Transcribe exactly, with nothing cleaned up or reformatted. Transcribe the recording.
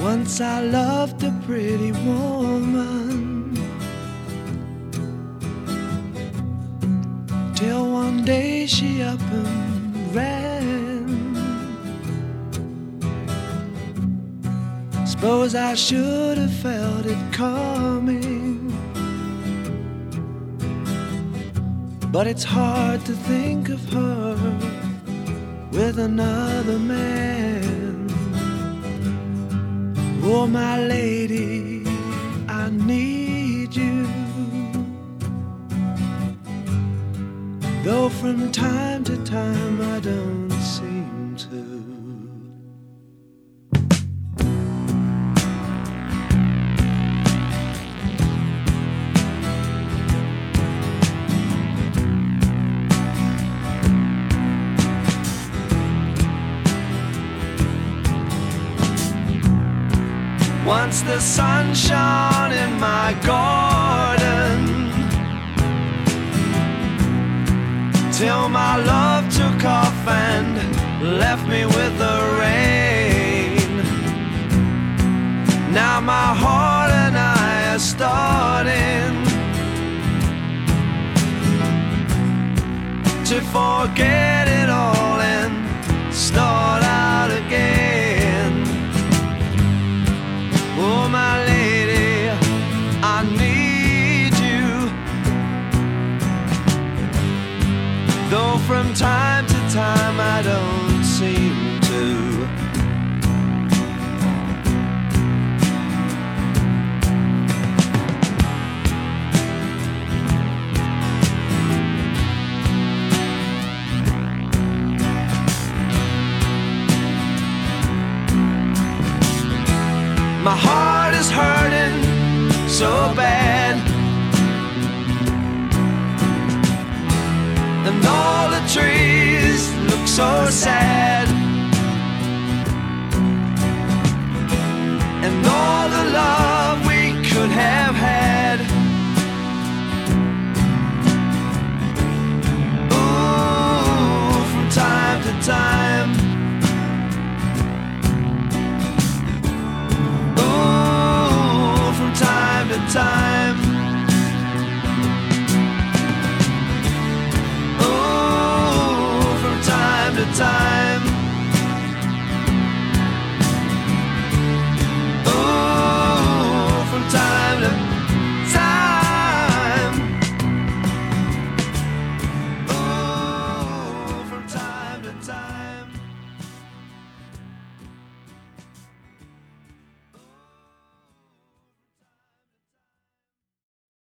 Once I loved a pretty woman, till one day she up and ran. Suppose I should have felt it coming, but it's hard to think of her with another man. Oh, my lady, I need you, though from time to time I don't seem to. Once the sun shone in my garden, till my love took off and left me with the rain. Now my heart and I are starting to forget it all and start out again. Oh, my lady, I need you, though from time to time I don't seem to. My heart is hurting so bad, and all the trees look so sad, and all the love we could have had. Ooh, from time to time, time to time.